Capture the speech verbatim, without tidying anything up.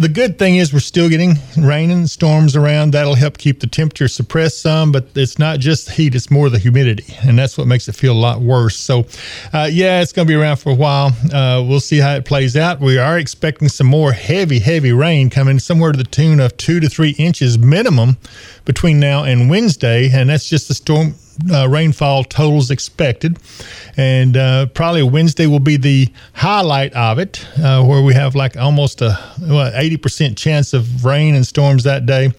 the good thing is we're still getting rain and storms around. That'll help keep the temperature suppressed some, but it's not just the heat, it's more the humidity, and that's what makes it feel a lot worse. So, uh, yeah, it's going to be around for a while. Uh, we'll see how it plays out. We are expecting some more heavy, heavy rain coming somewhere to the tune of two to three inches minimum between now and Wednesday, and that's just the storm Uh, rainfall totals expected, and uh, probably Wednesday will be the highlight of it, uh, where we have like almost a what, eighty percent chance of rain and storms that day.